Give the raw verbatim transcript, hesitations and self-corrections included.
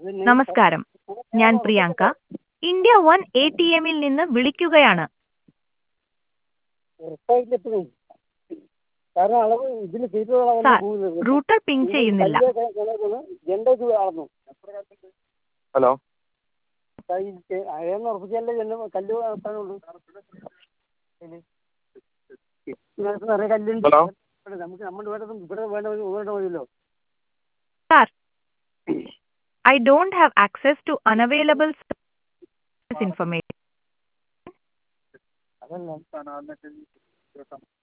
നമസ്കാരം, ഞാൻ Priyanka. India one A T എമ്മിൽ നിന്ന് വിളിക്കുകയാണ്. സാർ, റൂട്ടർ പിങ് ചെയ്യുന്നില്ല. Hello hello sir, I don't have access to unavailable service information.